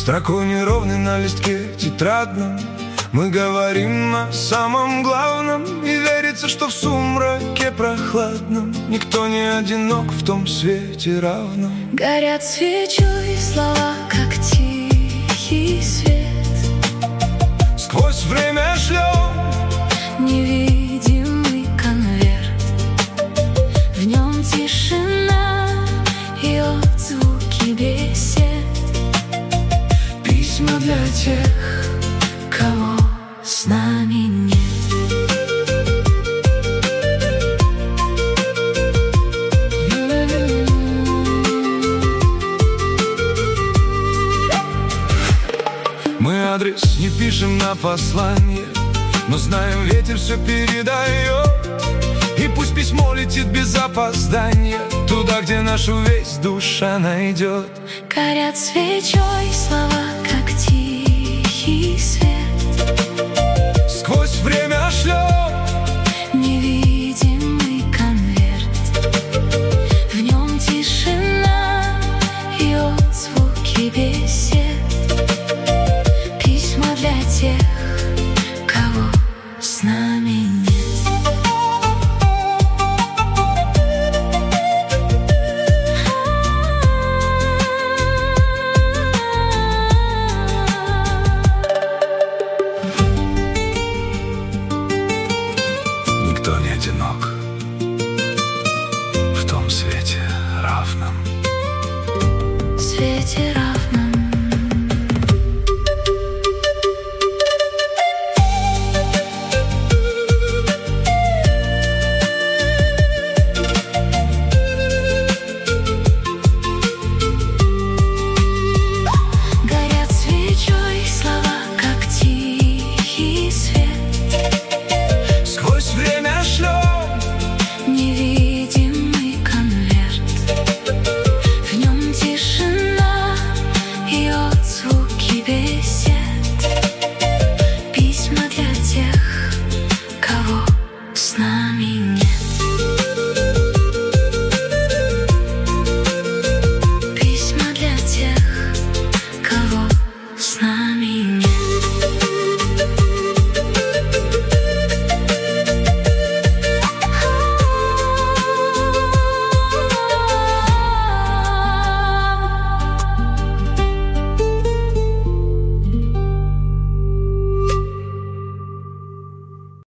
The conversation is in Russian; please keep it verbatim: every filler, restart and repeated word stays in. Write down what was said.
Строкой неровной на листке тетрадном мы говорим о самом главном, и верится, что в сумраке прохладном никто не одинок в том свете равном. Горят свечой слова, как тихий свет. Сквозь время шлем невидимый конверт. В нем тишина и отзвуки бесед. Письма для тех, кого с нами нет. Мы адрес не пишем на послание, но знаем, ветер все передает. И пусть письмо летит без опоздания туда, где нашу весть душа найдет. Горят свечой слова, как тихий свет. Сквозь время шлем невидимый конверт. В нем тишина и отзвуки бесед. Письма для тех, кого с нами нет. Никто не одинок в том свете.